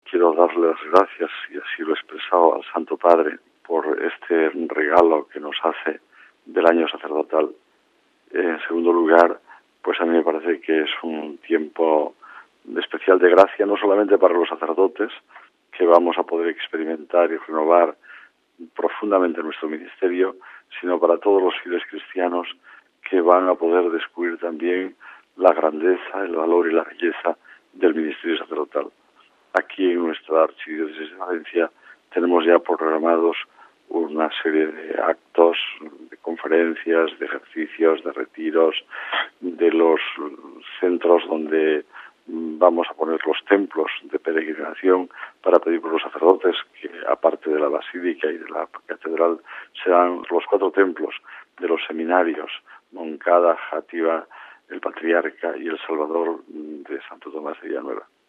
quiero darle las gracias, y así lo he expresado, al Santo Padre por este regalo que nos hace del año sacerdotal. En segundo lugar, pues a mí me parece que es un tiempo especial de gracia, no solamente para los sacerdotes, que vamos a poder experimentar y renovar profundamente nuestro ministerio, sino para todos los fieles cristianos que van a poder descubrir también la grandeza, el valor y la belleza del ministerio sacerdotal. Aquí en nuestra archidiócesis de Valencia tenemos ya programados una serie de actos, de conferencias, de ejercicios, de retiros, de los centros donde vamos a poner los templos de peregrinación para pedir por los sacerdotes, que aparte de la basílica y de la catedral serán los 4 templos de los seminarios, Moncada, Játiva, el Patriarca y el Salvador de Santo Tomás de Villanueva.